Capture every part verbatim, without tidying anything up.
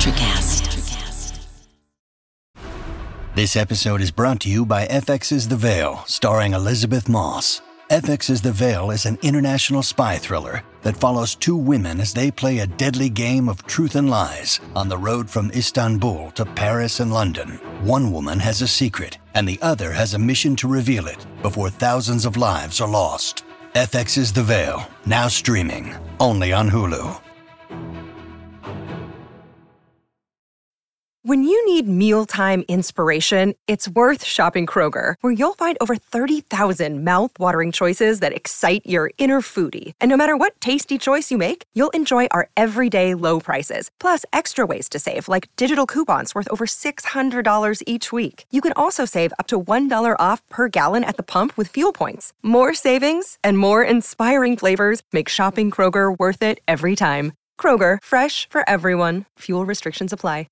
Electricast. This episode is brought to you by F X's The Veil, starring Elizabeth Moss. F X's The Veil is an international spy thriller that follows two women as they play a deadly game of truth and lies on the road from Istanbul to Paris and London. One woman has a secret, and the other has a mission to reveal it before thousands of lives are lost. F X's The Veil, now streaming, only on Hulu. When you need mealtime inspiration, it's worth shopping Kroger, where you'll find over thirty thousand mouth-watering choices that excite your inner foodie. And no matter what tasty choice you make, you'll enjoy our everyday low prices, plus extra ways to save, like digital coupons worth over six hundred dollars each week. You can also save up to one dollar off per gallon at the pump with fuel points. More savings and more inspiring flavors make shopping Kroger worth it every time. Kroger, fresh for everyone. Fuel restrictions apply.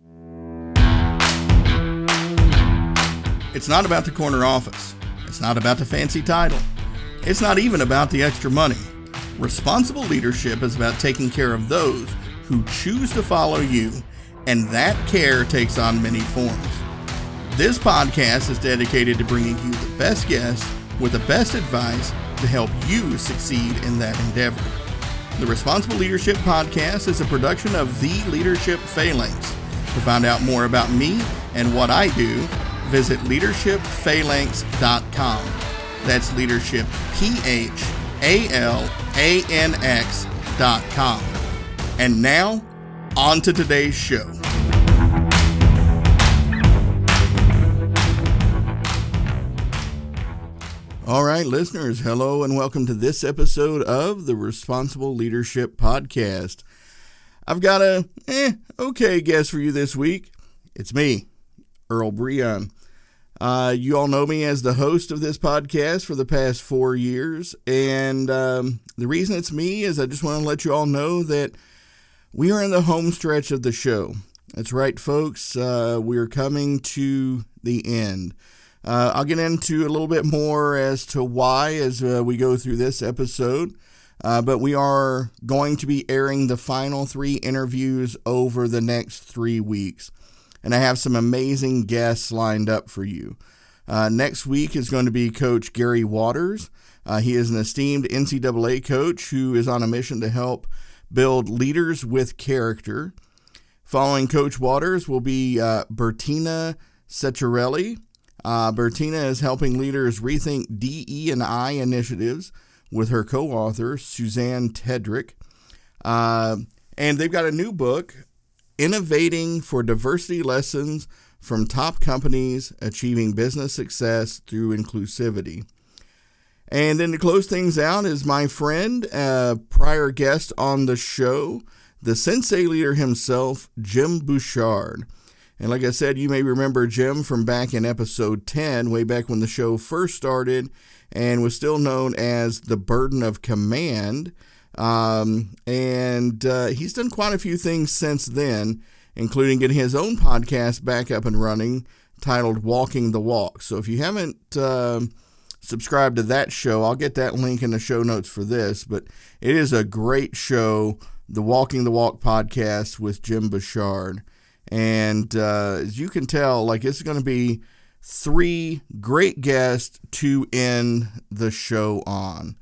It's not about the corner office. It's not about the fancy title. It's not even about the extra money. Responsible leadership is about taking care of those who choose to follow you, and that care takes on many forms. This podcast is dedicated to bringing you the best guests with the best advice to help you succeed in that endeavor. The Responsible Leadership Podcast is a production of The Leadership Phalanx. To find out more about me and what I do, visit leadership phalanx dot com. That's leadership, P H A L A N X dot com. And now, on to today's show. All right, listeners, hello and welcome to this episode of the Responsible Leadership Podcast. I've got a, eh, okay guest for you this week. It's me, Earl Breon. Uh, you all know me as the host of this podcast for the past four years, and um, the reason it's me is I just want to let you all know that we are in the home stretch of the show. That's right, folks. Uh, we are coming to the end. Uh, I'll get into a little bit more as to why as uh, we go through this episode, uh, but we are going to be airing the final three interviews over the next three weeks. And I have some amazing guests lined up for you. Uh, next week is going to be Coach Gary Waters. Uh, he is an esteemed N C double A coach who is on a mission to help build leaders with character. Following Coach Waters will be uh, Bertina Ceccarelli. Uh, Bertina is helping leaders rethink D E and I initiatives with her co-author, Suzanne Tedrick. Uh, and they've got a new book, Innovating for Diversity Lessons from Top Companies Achieving Business Success Through Inclusivity. And then to close things out is my friend, uh, prior guest on the show, the Sensei leader himself, Jim Bouchard. And like I said, you may remember Jim from back in episode ten, way back when the show first started and was still known as The Burden of Command. Um, and uh, he's done quite a few things since then, including getting his own podcast back up and running titled Walking the Walk. So if you haven't uh, subscribed to that show, I'll get that link in the show notes for this, but it is a great show, the Walking the Walk podcast with Jim Bouchard. And uh, as you can tell, like it's going to be three great guests to end the show on.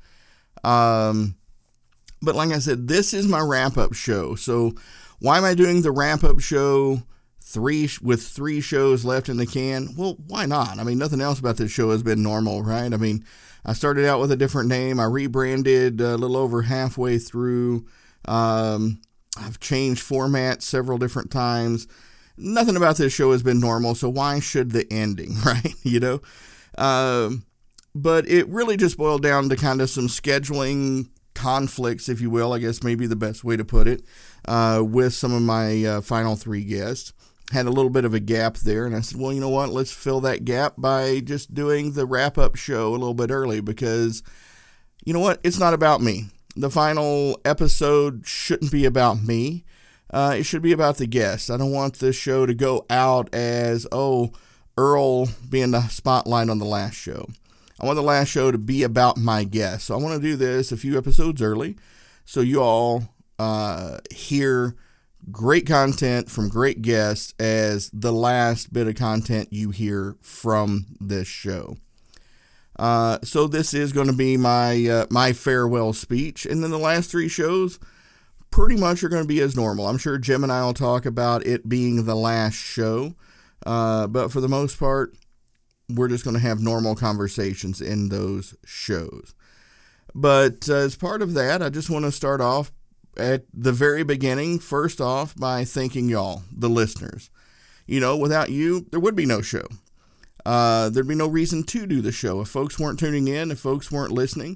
Um, But like I said, this is my wrap-up show. So why am I doing the wrap-up show three with three shows left in the can? Well, why not? I mean, nothing else about this show has been normal, right? I mean, I started out with a different name. I rebranded a little over halfway through. Um, I've changed formats several different times. Nothing about this show has been normal, so why should the ending, right? You know? Um, but it really just boiled down to kind of some scheduling conflicts, if you will, I guess maybe the best way to put it, uh, with some of my uh, final three guests. Had a little bit of a gap there, and I said, well, you know what, let's fill that gap by just doing the wrap-up show a little bit early because, you know what, it's not about me. The final episode shouldn't be about me. Uh, it should be about the guests. I don't want this show to go out as, oh, Earl being the spotlight on the last show. I want the last show to be about my guests. So I want to do this a few episodes early so you all uh, hear great content from great guests as the last bit of content you hear from this show. Uh, so this is going to be my uh, my farewell speech, and then the last three shows pretty much are going to be as normal. I'm sure Jim and I will talk about it being the last show, uh, but for the most part, we're just going to have normal conversations in those shows. But uh, as part of that, I just want to start off at the very beginning, first off, by thanking y'all, the listeners. You know, without you, there would be no show. Uh, there'd be no reason to do the show if folks weren't tuning in, if folks weren't listening.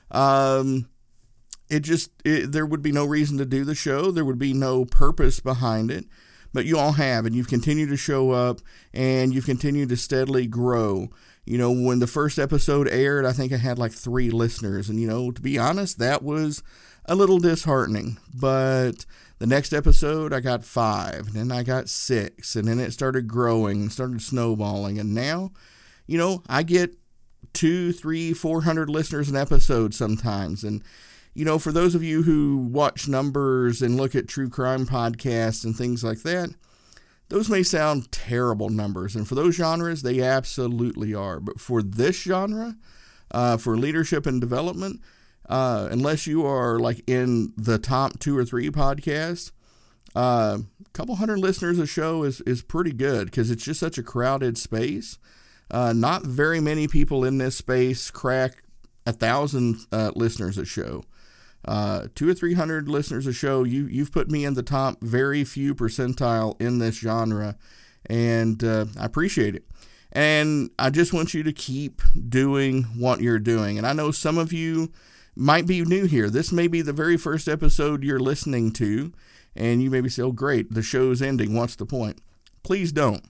Um, it just, it, there would be no reason to do the show. There would be no purpose behind it. But you all have, and you've continued to show up, and you've continued to steadily grow. You know, when the first episode aired, I think I had like three listeners. And, you know, to be honest, that was a little disheartening. But the next episode, I got five, and then I got six, and then it started growing and started snowballing. And now, you know, I get two, three, four hundred listeners an episode sometimes. And, you know, for those of you who watch numbers and look at true crime podcasts and things like that, those may sound terrible numbers. And for those genres, they absolutely are. But for this genre, uh, for leadership and development, Uh, unless you are like in the top two or three podcasts, uh, a couple hundred listeners a show is, is pretty good because it's just such a crowded space. Uh, not very many people in this space crack a thousand uh, listeners a show. Uh, two or three hundred listeners a show. You, you've put me in the top very few percentile in this genre, and uh, I appreciate it. And I just want you to keep doing what you're doing. And I know some of you might be new here. This may be the very first episode you're listening to, and you may be saying, oh, great, the show's ending. What's the point? Please don't.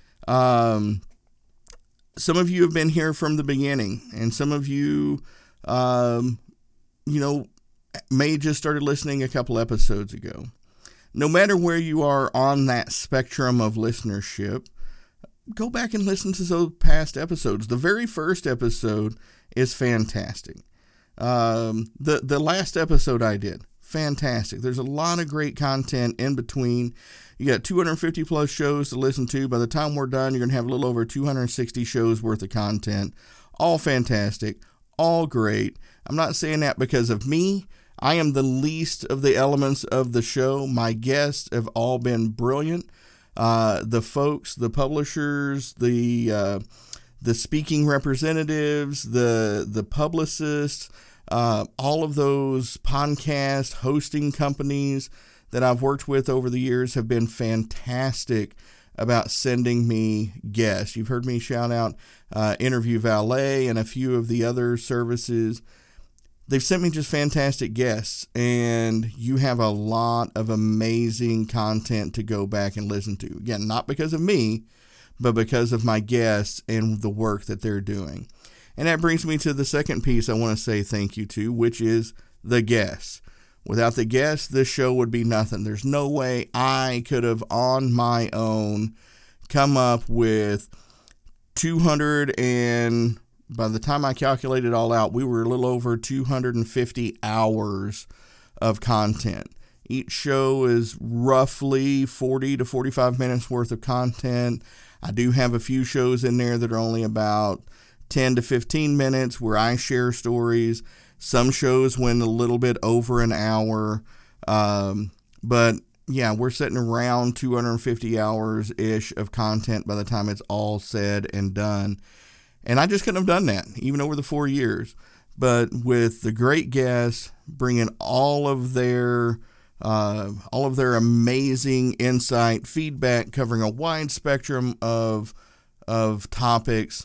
Um, some of you have been here from the beginning, and some of you, um, you know, may just started listening a couple episodes ago. No matter where you are on that spectrum of listenership, go back and listen to those past episodes. The very first episode is fantastic. Um, the, the last episode I did, fantastic. There's a lot of great content in between. You got two hundred fifty plus shows to listen to. By the time we're done, you're going to have a little over two hundred sixty shows worth of content. All fantastic, all great. I'm not saying that because of me. I am the least of the elements of the show. My guests have all been brilliant. Uh, the folks, the publishers, the, uh, the speaking representatives, the, the publicists, Uh, all of those podcast hosting companies that I've worked with over the years have been fantastic about sending me guests. You've heard me shout out uh, Interview Valet and a few of the other services. They've sent me just fantastic guests, and you have a lot of amazing content to go back and listen to. Again, not because of me, but because of my guests and the work that they're doing. And that brings me to the second piece I want to say thank you to, which is the guests. Without the guests, this show would be nothing. There's no way I could have on my own come up with two hundred, and by the time I calculated it all out, we were a little over two hundred fifty hours of content. Each show is roughly forty to forty-five minutes worth of content. I do have a few shows in there that are only about ten to fifteen minutes where I share stories. Some shows went a little bit over an hour. Um, but yeah, we're sitting around two hundred fifty hours ish of content by the time it's all said and done. And I just couldn't have done that even over the four years. But with the great guests bringing all of their uh, all of their amazing insight, feedback, covering a wide spectrum of of topics,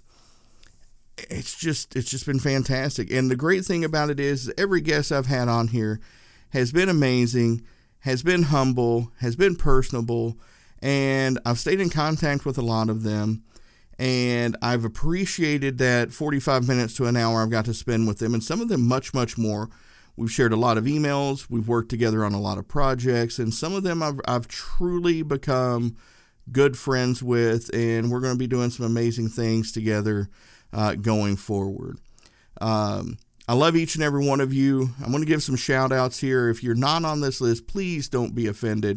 It's just it's just been fantastic. And the great thing about it is every guest I've had on here has been amazing, has been humble, has been personable, and I've stayed in contact with a lot of them. And I've appreciated that forty-five minutes to an hour I've got to spend with them, and some of them much, much more. We've shared a lot of emails. We've worked together on a lot of projects, and some of them I've, I've truly become good friends with, and we're going to be doing some amazing things together uh, going forward. Um, I love each and every one of you. I'm going to give some shout outs here. If you're not on this list, please don't be offended.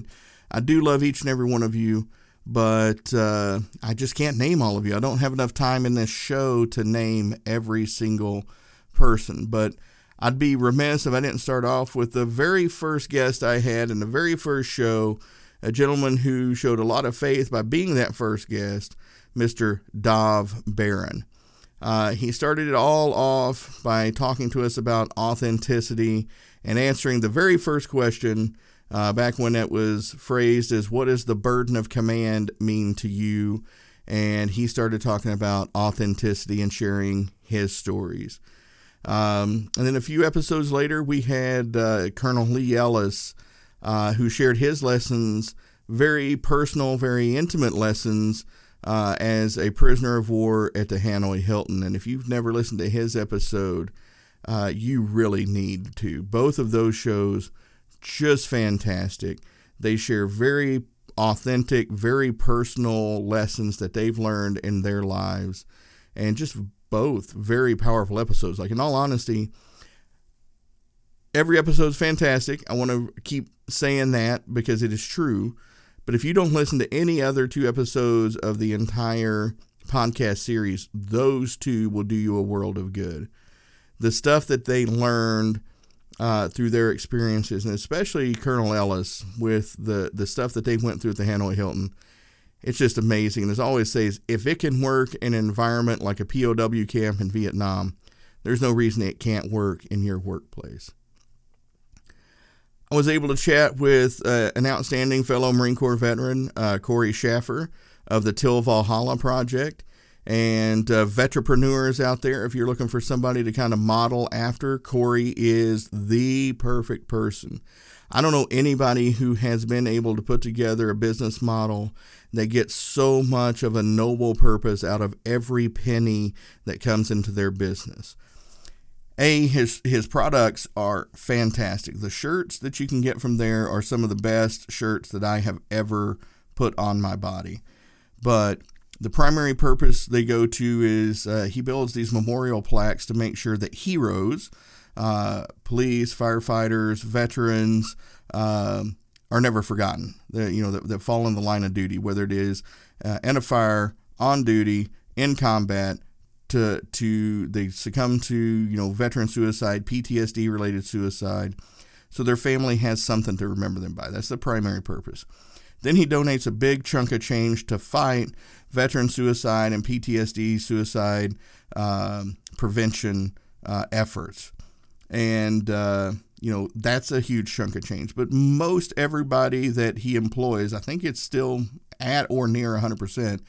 I do love each and every one of you, but uh, I just can't name all of you. I don't have enough time in this show to name every single person, but I'd be remiss if I didn't start off with the very first guest I had in the very first show, a gentleman who showed a lot of faith by being that first guest, Mister Dov Baron. Uh, he started it all off by talking to us about authenticity and answering the very first question uh, back when it was phrased as, what does the burden of command mean to you? And he started talking about authenticity and sharing his stories. Um, and then a few episodes later, we had uh, Colonel Lee Ellis, uh, who shared his lessons, very personal, very intimate lessons, uh, as a prisoner of war at the Hanoi Hilton. And if you've never listened to his episode, uh, you really need to. Both of those shows, just fantastic. They share very authentic, very personal lessons that they've learned in their lives, and just both very powerful episodes. Like, in all honesty, every episode's fantastic. I want to keep saying that because it is true. But if you don't listen to any other two episodes of the entire podcast series, those two will do you a world of good. The stuff that they learned uh, through their experiences, and especially Colonel Ellis with the, the stuff that they went through at the Hanoi Hilton, it's just amazing. And as I always say, if it can work in an environment like a P O W camp in Vietnam, there's no reason it can't work in your workplace. I was able to chat with uh, an outstanding fellow Marine Corps veteran, uh, Corey Schaffer of the Till Valhalla Project. And uh, veterapreneurs out there, if you're looking for somebody to kind of model after, Corey is the perfect person. I don't know anybody who has been able to put together a business model that gets so much of a noble purpose out of every penny that comes into their business. A, his his products are fantastic. The shirts that you can get from there are some of the best shirts that I have ever put on my body. But the primary purpose they go to is uh, he builds these memorial plaques to make sure that heroes, uh, police, firefighters, veterans, um, are never forgotten. That, you know, that, that fall in the line of duty, whether it is uh, in a fire, on duty, in combat, to to they succumb to, you know, veteran suicide, P T S D related suicide, so their family has something to remember them by. That's the primary purpose. Then he donates a big chunk of change to fight veteran suicide and P T S D suicide um, prevention uh, efforts. And, uh, you know, that's a huge chunk of change. But most everybody that he employs, I think it's still at or near one hundred percent,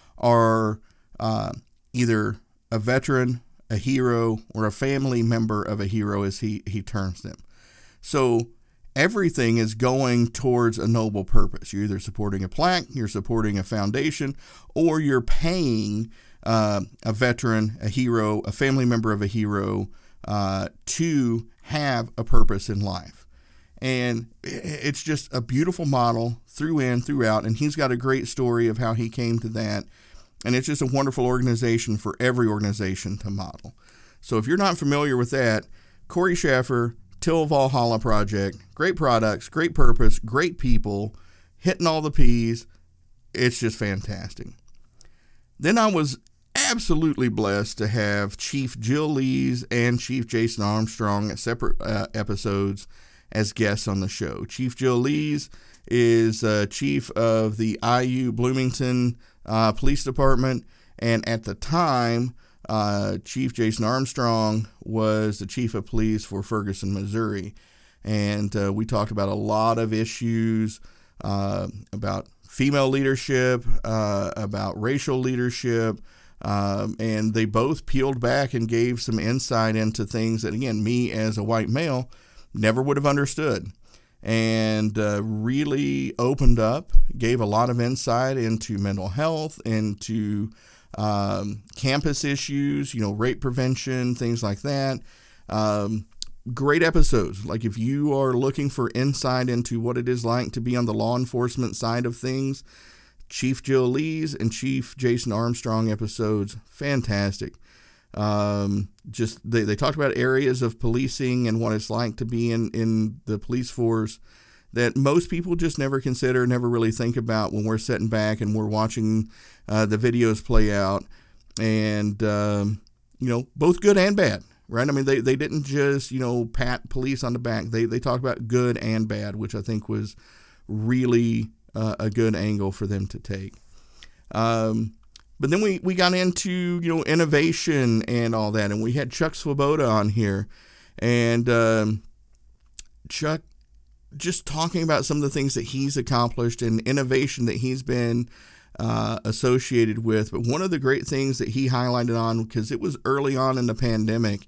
are uh, either a veteran, a hero, or a family member of a hero, as he, he terms them. So everything is going towards a noble purpose. You're either supporting a plaque, you're supporting a foundation, or you're paying uh, a veteran, a hero, a family member of a hero uh, to have a purpose in life. And it's just a beautiful model through and throughout, and he's got a great story of how he came to that. And it's just a wonderful organization for every organization to model. So if you're not familiar with that, Corey Schaffer, Till Valhalla Project, great products, great purpose, great people, hitting all the P's. It's just fantastic. Then I was absolutely blessed to have Chief Jill Lees and Chief Jason Armstrong at separate uh, episodes as guests on the show. Chief Jill Lees is uh, chief of the I U Bloomington uh, Police Department, and at the time, Uh, Chief Jason Armstrong was the chief of police for Ferguson, Missouri. And uh, we talked about a lot of issues uh, about female leadership, uh, about racial leadership. Um, and they both peeled back and gave some insight into things that, again, me as a white male never would have understood. And uh, really opened up, gave a lot of insight into mental health, into Um, campus issues, you know, rape prevention, things like that. Um, great episodes. Like, if you are looking for insight into what it is like to be on the law enforcement side of things, Chief Jill Lees and Chief Jason Armstrong episodes, fantastic. Um, just they, they talked about areas of policing and what it's like to be in, in the police force that most people just never consider, never really think about when we're sitting back and we're watching uh, the videos play out. And, um, you know, both good and bad, right? I mean, they, they didn't just, you know, pat police on the back. They, they talked about good and bad, which I think was really uh, a good angle for them to take. Um, but then we, we got into, you know, innovation and all that. And we had Chuck Swoboda on here. And um, Chuck, just talking about some of the things that he's accomplished and innovation that he's been uh, associated with. But one of the great things that he highlighted on, because it was early on in the pandemic,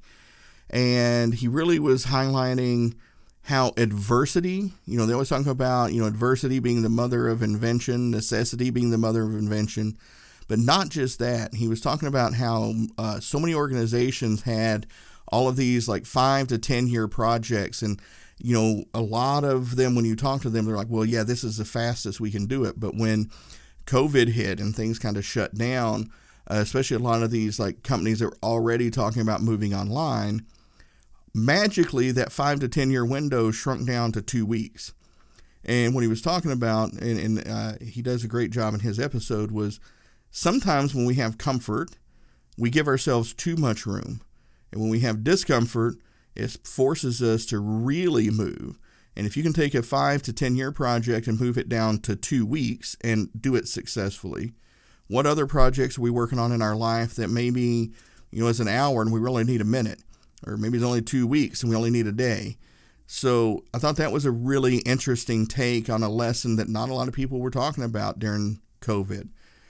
and he really was highlighting how adversity, you know, they always talk about, you know, adversity being the mother of invention, necessity being the mother of invention, but not just that. He was talking about how uh, so many organizations had all of these like five to ten year projects, and you know, a lot of them, when you talk to them, they're like, well, yeah, this is the fastest we can do it. But when COVID hit and things kind of shut down, uh, especially a lot of these like companies that were already talking about moving online, magically that five to ten year window shrunk down to two weeks. And what he was talking about, and, and uh, he does a great job in his episode, was sometimes when we have comfort, we give ourselves too much room. And when we have discomfort, it forces us to really move. And if you can take a five to ten year project and move it down to two weeks and do it successfully, what other projects are we working on in our life that maybe, you know, is an hour and we really need a minute, or maybe it's only two weeks and we only need a day? So I thought that was a really interesting take on a lesson that not a lot of people were talking about during COVID.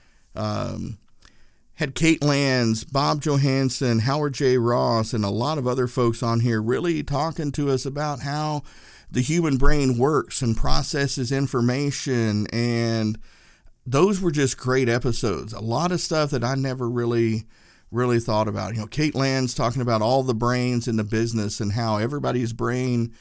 Um, Had Kate Lanz, Bob Johansen, Howard J. Ross, and a lot of other folks on here really talking to us about how the human brain works and processes information. And those were just great episodes. A lot of stuff that I never really, really thought about. You know, Kate Lanz talking about all the brains in the business and how everybody's brain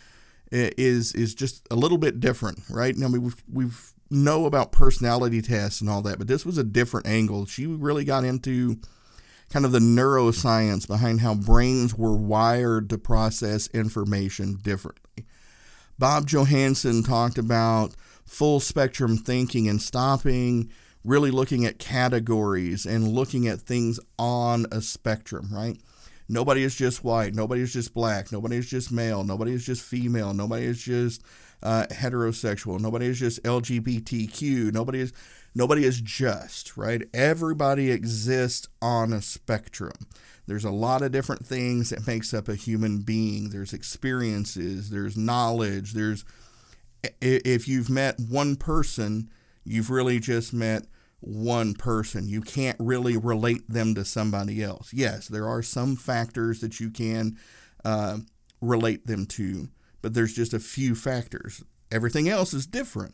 is is just a little bit different, right? I mean, we've, we've know about personality tests and all that, but this was a different angle. She really got into kind of the neuroscience behind how brains were wired to process information differently. Bob Johansen talked about full spectrum thinking and stopping, really looking at categories and looking at things on a spectrum, right? Nobody is just white. Nobody is just black. Nobody is just male. Nobody is just female. Nobody is just uh, heterosexual. Nobody is just L G B T Q. Nobody is nobody is just, right? Everybody exists on a spectrum. There's a lot of different things that makes up a human being. There's experiences. There's knowledge. There's if you've met one person, you've really just met one person. You can't really relate them to somebody else. Yes, there are some factors that you can uh, relate them to, but there's just a few factors. Everything else is different.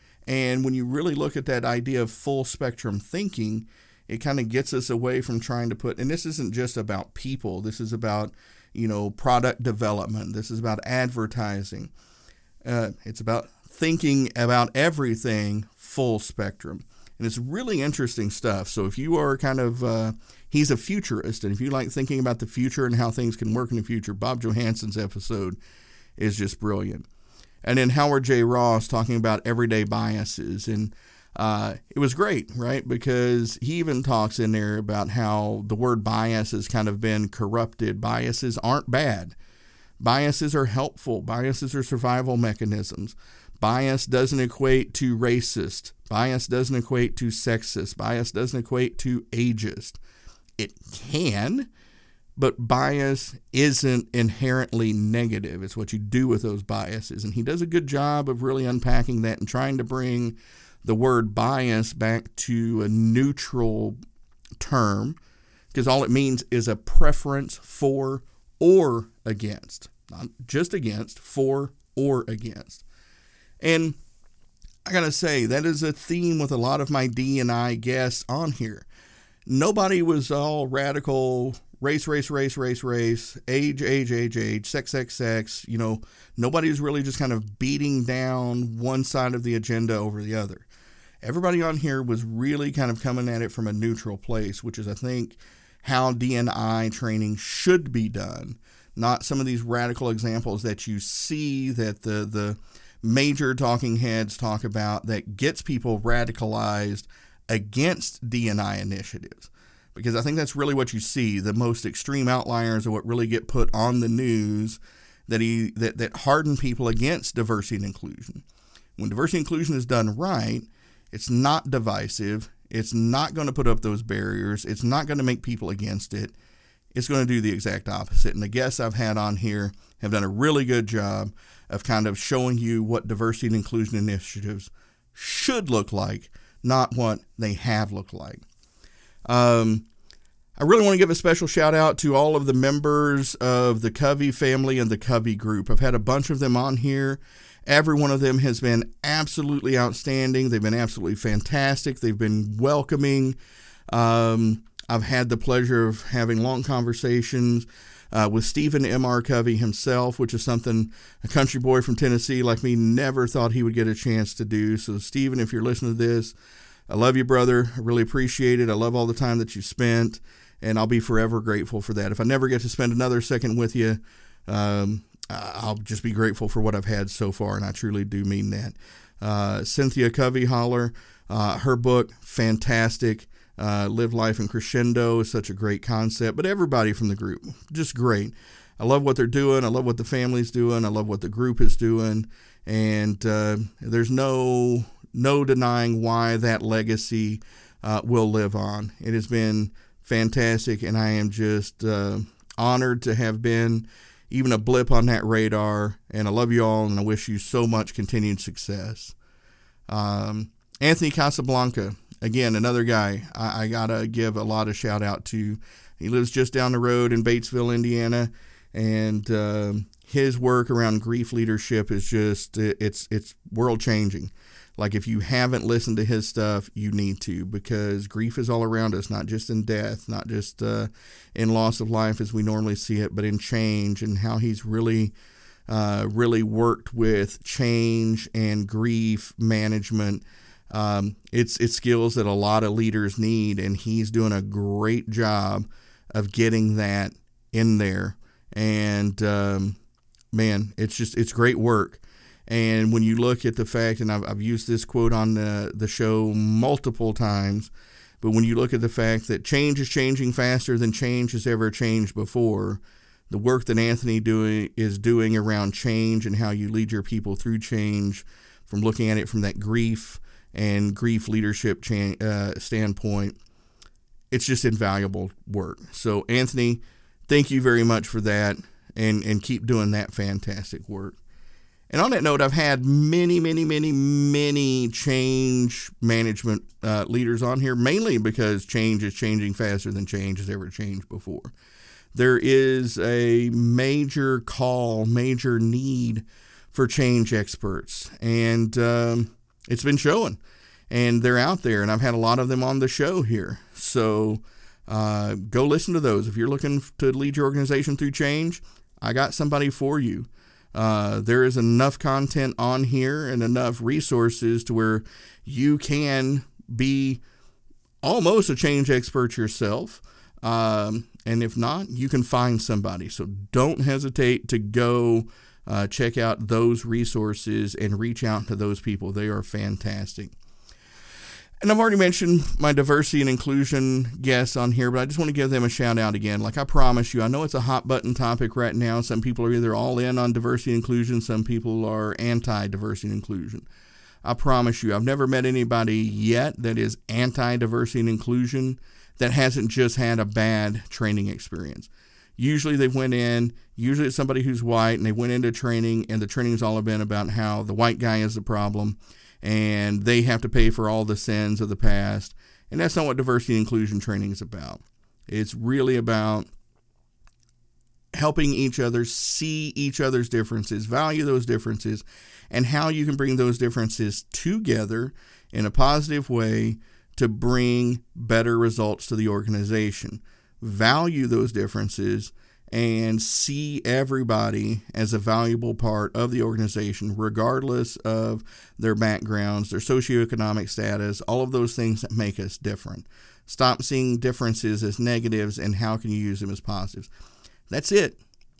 And when you really look at that idea of full spectrum thinking, it kind of gets us away from trying to put, and this isn't just about people. This is about, you know, product development. This is about advertising. Uh, it's about thinking about everything full spectrum. And it's really interesting stuff. So if you are kind of, uh, he's a futurist, and if you like thinking about the future and how things can work in the future, Bob Johansen's episode is just brilliant. And then Howard J. Ross talking about everyday biases. And uh, it was great, right? Because he even talks in there about how the word bias has kind of been corrupted. Biases aren't bad. Biases are helpful. Biases are survival mechanisms. Bias doesn't equate to racist. Bias doesn't equate to sexist. Bias doesn't equate to ageist. It can, but bias isn't inherently negative. It's what you do with those biases. And he does a good job of really unpacking that and trying to bring the word bias back to a neutral term, because all it means is a preference for or against. Not just against, for or against. And I gotta say, that is a theme with a lot of my D and I guests on here. Nobody was all radical, race, race, race, race, race, age, age, age, age, sex, sex, sex. You know, nobody was really just kind of beating down one side of the agenda over the other. Everybody on here was really kind of coming at it from a neutral place, which is, I think, how D and I training should be done. Not some of these radical examples that you see that the the major talking heads talk about that gets people radicalized against D and I initiatives. Because I think that's really what you see. The most extreme outliers are what really get put on the news that he that, that harden people against diversity and inclusion. When diversity and inclusion is done right, it's not divisive. It's not going to put up those barriers. It's not going to make people against it. It's going to do the exact opposite. And the guests I've had on here have done a really good job of kind of showing you what diversity and inclusion initiatives should look like, not what they have looked like. Um, I really want to give a special shout out to all of the members of the Covey family and the Covey group. I've had a bunch of them on here. Every one of them has been absolutely outstanding. They've been absolutely fantastic. They've been welcoming. Um, I've had the pleasure of having long conversations uh, with Stephen M R. Covey himself, which is something a country boy from Tennessee like me never thought he would get a chance to do. So, Stephen, if you're listening to this, I love you, brother. I really appreciate it. I love all the time that you spent, and I'll be forever grateful for that. If I never get to spend another second with you, um, I'll just be grateful for what I've had so far, and I truly do mean that. Uh, Cynthia Covey Holler, uh, her book, fantastic. Uh, Live Life in Crescendo is such a great concept, but everybody from the group, just great. I love what they're doing. I love what the family's doing. I love what the group is doing, and uh, there's no no denying why that legacy uh, will live on. It has been fantastic, and I am just uh, honored to have been even a blip on that radar, and I love you all, and I wish you so much continued success. Um, Anthony Casablanca, again, another guy I, I got to give a lot of shout out to. He lives just down the road in Batesville, Indiana, and uh, his work around grief leadership is just, it's it's world changing. Like, if you haven't listened to his stuff, you need to, because grief is all around us, not just in death, not just uh, in loss of life as we normally see it, but in change, and how he's really, uh, really worked with change and grief management. Um, it's, it's skills that a lot of leaders need, and he's doing a great job of getting that in there. And, um, man, it's just, it's great work. And when you look at the fact, and I've, I've used this quote on the, the show multiple times, but when you look at the fact that change is changing faster than change has ever changed before, the work that Anthony doing is doing around change and how you lead your people through change, from looking at it from that grief and grief leadership cha- uh, standpoint, it's just invaluable work. So, Anthony, thank you very much for that, and, and keep doing that fantastic work. And on that note, I've had many, many, many, many change management uh, leaders on here, mainly because change is changing faster than change has ever changed before. There is a major call, major need for change experts, and um, it's been showing, and they're out there, and I've had a lot of them on the show here. So uh, go listen to those. If you're looking to lead your organization through change, I got somebody for you. Uh, there is enough content on here and enough resources to where you can be almost a change expert yourself. Um, and if not, you can find somebody. So don't hesitate to go uh, check out those resources and reach out to those people. They are fantastic. And I've already mentioned my diversity and inclusion guests on here, but I just want to give them a shout out again. Like I promise you, I know it's a hot button topic right now. Some people are either all in on diversity and inclusion. Some people are anti-diversity and inclusion. I promise you, I've never met anybody yet that is anti-diversity and inclusion that hasn't just had a bad training experience. Usually they went in, usually it's somebody who's white, and they went into training, and the training's all been about how the white guy is the problem, and they have to pay for all the sins of the past. And that's not what diversity and inclusion training is about. It's really about helping each other see each other's differences, value those differences, and how you can bring those differences together in a positive way to bring better results to the organization. Value those differences and see everybody as a valuable part of the organization, regardless of their backgrounds, their socioeconomic status, all of those things that make us different. Stop seeing differences as negatives, and how can you use them as positives. That's it.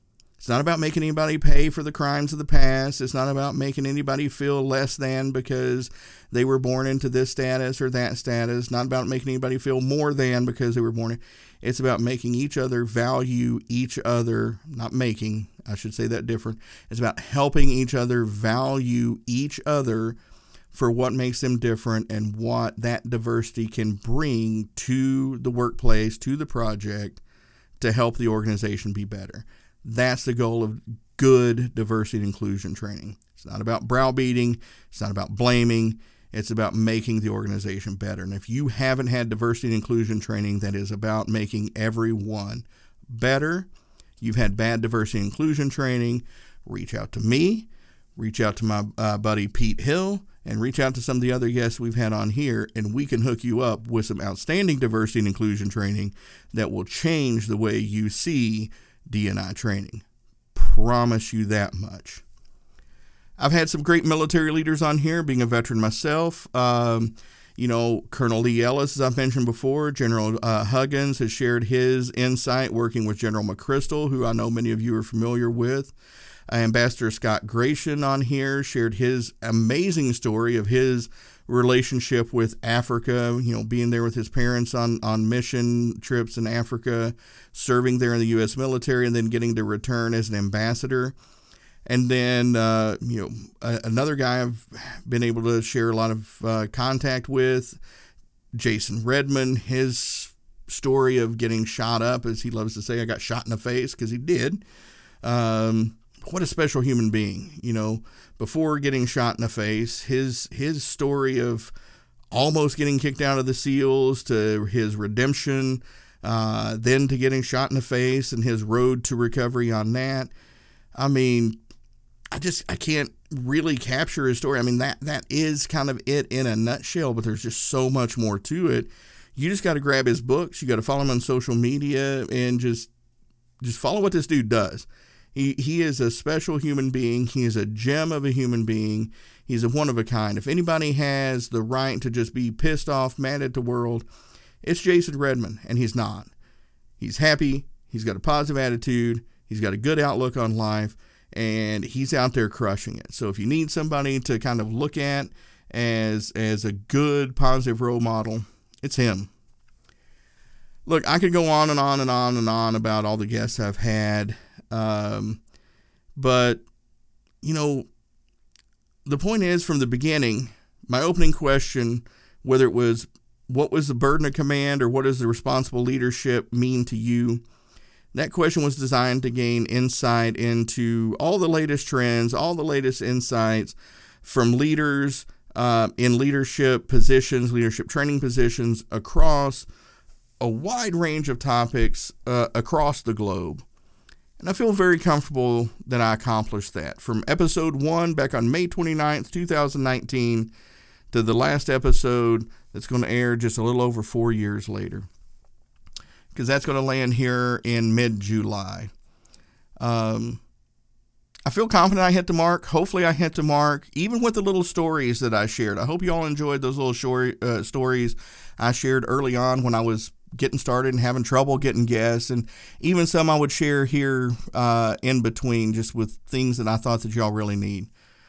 It's not about making anybody pay for the crimes of the past. It's not about making anybody feel less than because they were born into this status or that status. Not about making anybody feel more than because they were born in. It's about making each other value each other. Not making, I should say that different. It's about helping each other value each other for what makes them different and what that diversity can bring to the workplace, to the project, to help the organization be better. That's the goal of good diversity and inclusion training. It's not about browbeating. It's not about blaming. It's about making the organization better. And if you haven't had diversity and inclusion training that is about making everyone better, you've had bad diversity and inclusion training, reach out to me, reach out to my uh, buddy Pete Hill, and reach out to some of the other guests we've had on here, and we can hook you up with some outstanding diversity and inclusion training that will change the way you see D and I training. Promise you that much. I've had some great military leaders on here, being a veteran myself. Um, you know, Colonel Lee Ellis, as I've mentioned before, General uh, Huggins has shared his insight working with General McChrystal, who I know many of you are familiar with. Uh, Ambassador Scott Gration on here shared his amazing story of his relationship with Africa, you know, being there with his parents on, on mission trips in Africa, serving there in the U S military, and then getting to return as an ambassador. And then, uh, you know, a, another guy I've been able to share a lot of uh, contact with, Jason Redman, his story of getting shot up, as he loves to say, I got shot in the face, because he did. Um, what a special human being, you know, before getting shot in the face, his, his story of almost getting kicked out of the SEALs to his redemption, uh, then to getting shot in the face and his road to recovery on that. I mean, I just, I can't really capture his story. I mean, that, that is kind of it in a nutshell, but there's just so much more to it. You just got to grab his books. You got to follow him on social media and just, just follow what this dude does. He, he is a special human being. He is a gem of a human being. He's a one of a kind. If anybody has the right to just be pissed off, mad at the world, it's Jason Redman, and he's not. He's happy. He's got a positive attitude. He's got a good outlook on life, and he's out there crushing it. So if you need somebody to kind of look at as as a good, positive role model, it's him. Look, I could go on and on and on and on about all the guests I've had, um, but, you know, the point is, from the beginning, my opening question, whether it was what was the burden of command or what does the responsible leadership mean to you, that question was designed to gain insight into all the latest trends, all the latest insights from leaders uh, in leadership positions, leadership training positions across a wide range of topics uh, across the globe. And I feel very comfortable that I accomplished that. From episode one back on May twenty-ninth, twenty nineteen, to the last episode that's going to air just a little over four years later, because that's going to land here in mid-July. Um, I feel confident I hit the mark. Hopefully I hit the mark, even with the little stories that I shared. I hope you all enjoyed those little short, uh, stories I shared early on when I was getting started and having trouble getting guests, and even some I would share here uh, in between, just with things that I thought that y'all really need.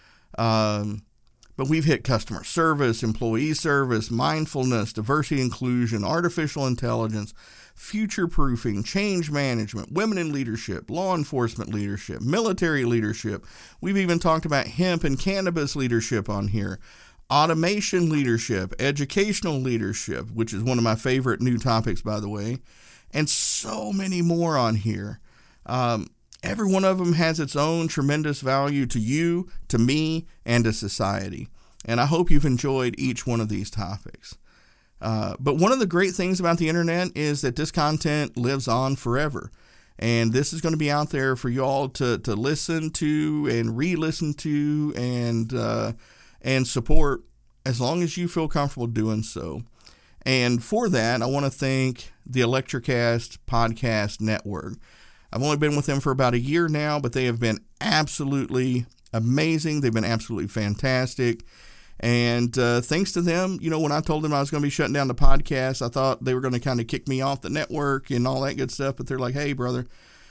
Um, but we've hit customer service, employee service, mindfulness, diversity, inclusion, artificial intelligence, future-proofing, change management, women in leadership, law enforcement leadership, military leadership. We've even talked about hemp and cannabis leadership on here. Automation leadership, educational leadership, which is one of my favorite new topics, by the way, and so many more on here. Um, every one of them has its own tremendous value to you, to me, and to society. And I hope you've enjoyed each one of these topics. Uh, but one of the great things about the internet is that this content lives on forever. And this is going to be out there for you all to, to listen to and re-listen to and uh, and support as long as you feel comfortable doing so. And for that, I want to thank the Electrocast Podcast Network. I've only been with them for about a year now, but they have been absolutely amazing. They've been absolutely fantastic. And uh, thanks to them, you know, when I told them I was going to be shutting down the podcast, I thought they were going to kind of kick me off the network and all that good stuff. But they're like, hey, brother,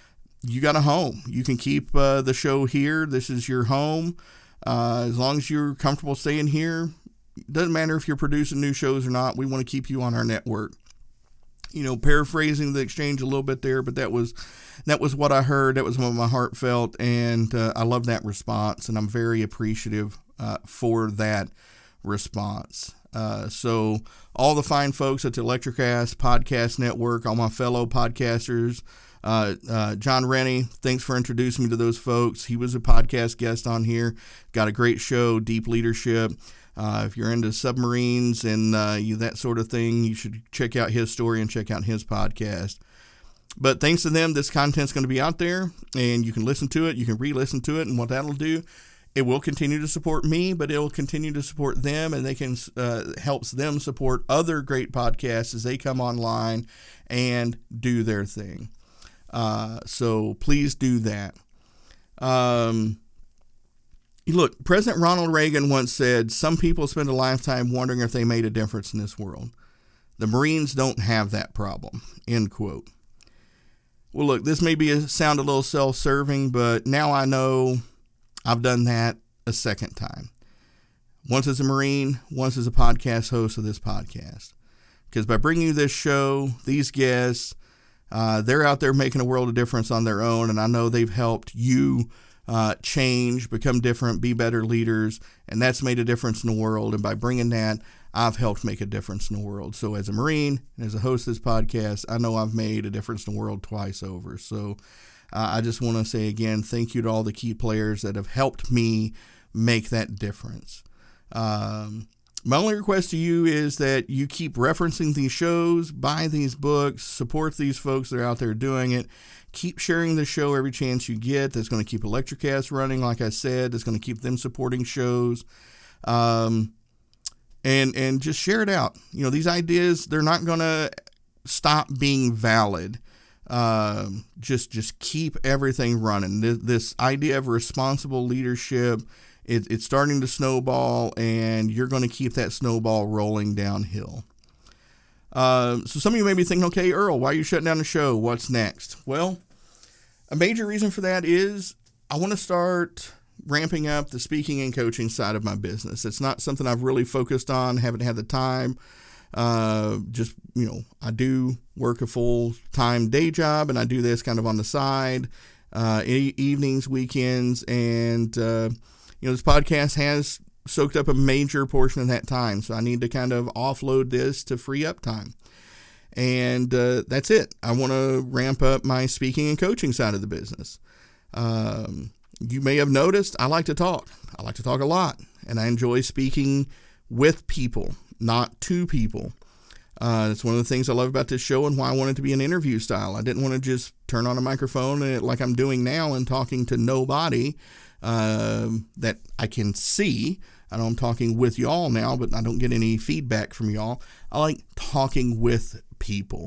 you got a home. You can keep uh, the show here. This is your home. Uh, as long as you're comfortable staying here, it doesn't matter if you're producing new shows or not. We want to keep you on our network. You know, paraphrasing the exchange a little bit there, but that was that was what I heard. That was what my heart felt, and uh, I love that response, and I'm very appreciative uh, for that response. Uh, so all the fine folks at the Electrocast Podcast Network, all my fellow podcasters, uh, uh, John Rennie, thanks for introducing me to those folks. He was a podcast guest on here. Got a great show, Deep Leadership. Uh, if you're into submarines and uh, you that sort of thing, you should check out his story and check out his podcast. But thanks to them, this content's going to be out there, and you can listen to it. You can re-listen to it, and what that'll do, it will continue to support me, but it will continue to support them, and they can uh, helps them support other great podcasts as they come online and do their thing. Uh, so please do that. Um, look, President Ronald Reagan once said, "Some people spend a lifetime wondering if they made a difference in this world. The Marines don't have that problem." End quote. Well, look, this may be a, sound a little self-serving, but now I know I've done that a second time. Once as a Marine, once as a podcast host of this podcast. Because by bringing you this show, these guests, uh, they're out there making a world of difference on their own, and I know they've helped you uh, change, become different, be better leaders, and that's made a difference in the world. And by bringing that, I've helped make a difference in the world. So as a Marine and as a host of this podcast, I know I've made a difference in the world twice over. So Uh, I just want to say again, thank you to all the key players that have helped me make that difference. Um, my only request to you is that you keep referencing these shows, buy these books, support these folks that are out there doing it. Keep sharing the show every chance you get. That's going to keep Electrocast running, like I said. That's going to keep them supporting shows. Um, and, and just share it out. You know, these ideas, they're not going to stop being valid. Uh, just just keep everything running. This, this idea of responsible leadership, it, it's starting to snowball, and you're going to keep that snowball rolling downhill. Uh, so some of you may be thinking, okay, Earl, why are you shutting down the show? What's next? Well, a major reason for that is I want to start ramping up the speaking and coaching side of my business. It's not something I've really focused on, haven't had the time. Uh, just, you know, I do work a full-time day job, and I do this kind of on the side, uh, e- evenings, weekends, and, uh, you know, this podcast has soaked up a major portion of that time, so I need to kind of offload this to free up time. And uh, that's it. I want to ramp up my speaking and coaching side of the business. Um, you may have noticed I like to talk. I like to talk a lot, and I enjoy speaking with people, not to people. Uh, it's one of the things I love about this show and why I want it to be an interview style. I didn't want to just turn on a microphone and, like I'm doing now, and talking to nobody uh, that I can see. I know I'm talking with y'all now, but I don't get any feedback from y'all. I like talking with people.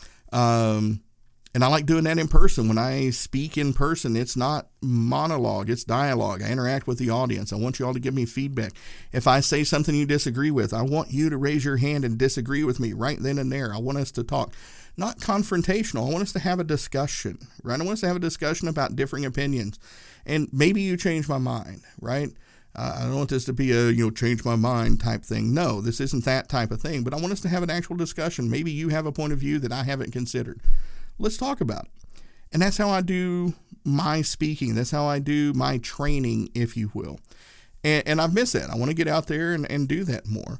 Um, and I like doing that in person. When I speak in person, it's not monologue, it's dialogue. I interact with the audience. I want you all to give me feedback. If I say something you disagree with, I want you to raise your hand and disagree with me right then and there. I want us to talk. Not confrontational. I want us to have a discussion, right? I want us to have a discussion about differing opinions. And maybe you change my mind, right? Uh, I don't want this to be a, you know, change my mind type thing. No, this isn't that type of thing. But I want us to have an actual discussion. Maybe you have a point of view that I haven't considered. Let's talk about it. And that's how I do my speaking. That's how I do my training, if you will. And, and I've missed that. I want to get out there and, and do that more.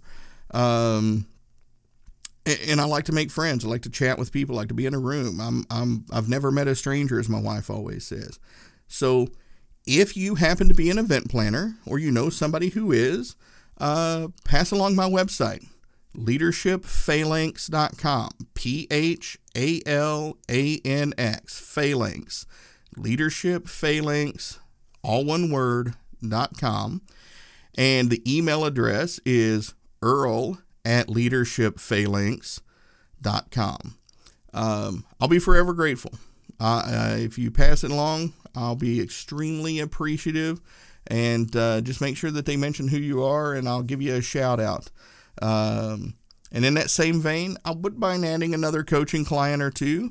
Um, and, and I like to make friends. I like to chat with people. I like to be in a room. I'm, I'm, I've never met a stranger, as my wife always says. So if you happen to be an event planner, or you know somebody who is, uh, pass along my website, leadership phalanx dot com, P H A L A N X, Phalanx, leadership phalanx, all one word, dot com. And the email address is earl at leadership phalanx dot com. Um, I'll be forever grateful. Uh, uh, if you pass it along, I'll be extremely appreciative. And uh, just make sure that they mention who you are, and I'll give you a shout out. Um, and in that same vein, I wouldn't mind adding another coaching client or two.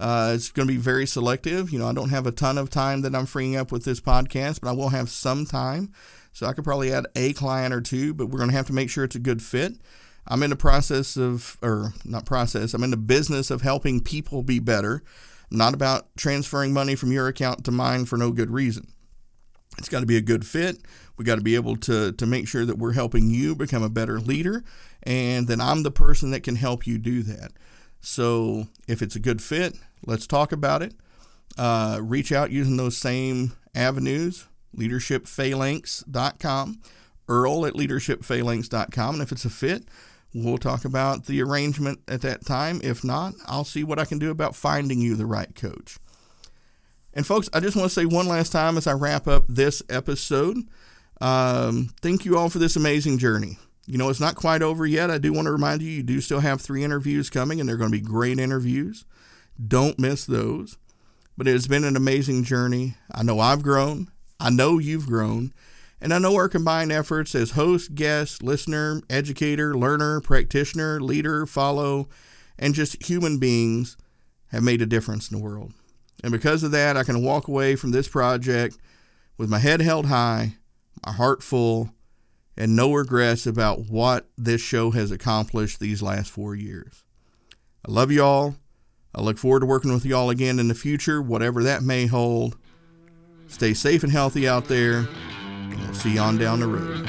Uh, it's going to be very selective. You know, I don't have a ton of time that I'm freeing up with this podcast, but I will have some time. So I could probably add a client or two, but we're going to have to make sure it's a good fit. I'm in the process of, or not process, I'm in the business of helping people be better, not about transferring money from your account to mine for no good reason. It's got to be a good fit. We got to be able to, to make sure that we're helping you become a better leader, and then I'm the person that can help you do that. So if it's a good fit, let's talk about it. Uh, reach out using those same avenues, leadership phalanx dot com, Earl at leadership phalanx dot com. And if it's a fit, we'll talk about the arrangement at that time. If not, I'll see what I can do about finding you the right coach. And folks, I just want to say one last time as I wrap up this episode, um, thank you all for this amazing journey. You know, it's not quite over yet. I do want to remind you, you do still have three interviews coming, and they're going to be great interviews. Don't miss those. But it has been an amazing journey. I know I've grown. I know you've grown. And I know our combined efforts as host, guest, listener, educator, learner, practitioner, leader, follow, and just human beings have made a difference in the world. And because of that, I can walk away from this project with my head held high, my heart full, and no regrets about what this show has accomplished these last four years. I love you all. I look forward to working with you all again in the future, whatever that may hold. Stay safe and healthy out there, and we'll see you on down the road.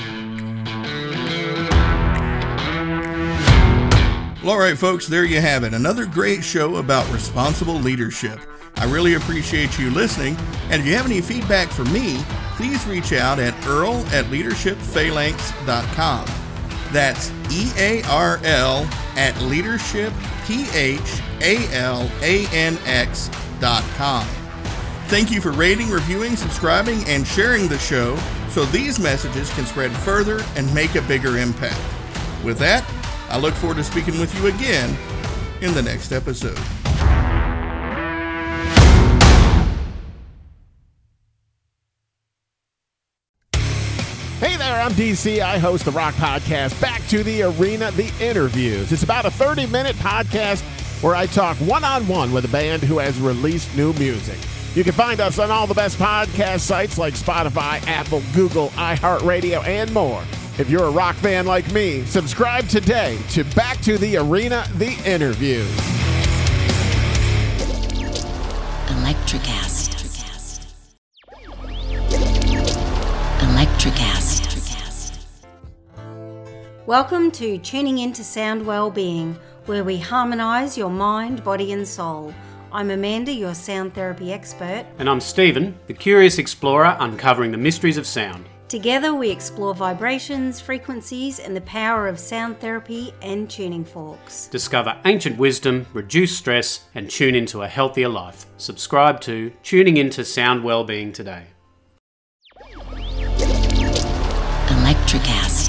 Well, all right, folks, there you have it. Another great show about responsible leadership. I really appreciate you listening, and if you have any feedback for me, please reach out at Earl at leadership phalanx dot com. That's E A R L at leadership P H A L A N X dot com. Thank you for rating, reviewing, subscribing, and sharing the show so these messages can spread further and make a bigger impact. With that, I look forward to speaking with you again in the next episode. Hey there, I'm D C. I host the rock podcast, Back to the Arena, The Interviews. It's about a thirty-minute podcast where I talk one-on-one with a band who has released new music. You can find us on all the best podcast sites like Spotify, Apple, Google, iHeartRadio, and more. If you're a rock fan like me, subscribe today to Back to the Arena, The Interviews. Electricast. Electricast. Welcome to Tuning Into Sound Wellbeing, where we harmonise your mind, body and soul. I'm Amanda, your sound therapy expert. And I'm Stephen, the curious explorer uncovering the mysteries of sound. Together we explore vibrations, frequencies and the power of sound therapy and tuning forks. Discover ancient wisdom, reduce stress and tune into a healthier life. Subscribe to Tuning Into Sound Wellbeing today. Electricast.